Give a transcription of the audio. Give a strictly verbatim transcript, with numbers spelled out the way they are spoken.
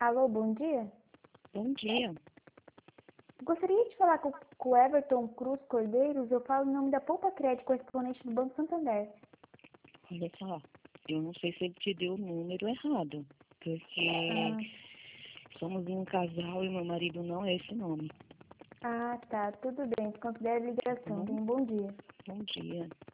Alô, bom dia. Bom dia. Gostaria de falar com, com o Everton Cruz Cordeiros. Eu falo em nome da Poupa Crédito, correspondente do Banco Santander. Olha só, eu não sei se ele te deu o número errado, porque Ah, somos um casal e meu marido não é esse nome, ah, tá. Tudo bem. Considere a tá ligação. bom? Tenha um bom dia. Bom dia.